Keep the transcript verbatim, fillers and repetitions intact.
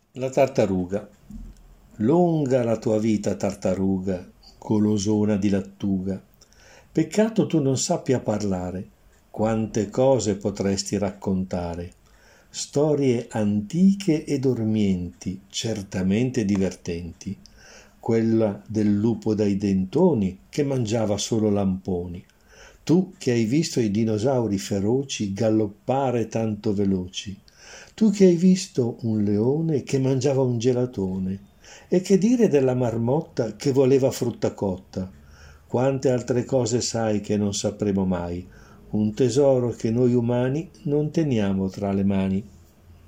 La tartaruga. Lunga la tua vita, tartaruga, golosona di lattuga. Peccato tu non sappia parlare, quante cose potresti raccontare. Storie antiche e dormienti, certamente divertenti. Quella del lupo dai dentoni che mangiava solo lamponi. Tu che hai visto i dinosauri feroci galoppare tanto veloci. Tu che hai visto un leone che mangiava un gelatone. E che dire della marmotta che voleva frutta cotta? Quante altre cose sai che non sapremo mai, un tesoro che noi umani non teniamo tra le mani.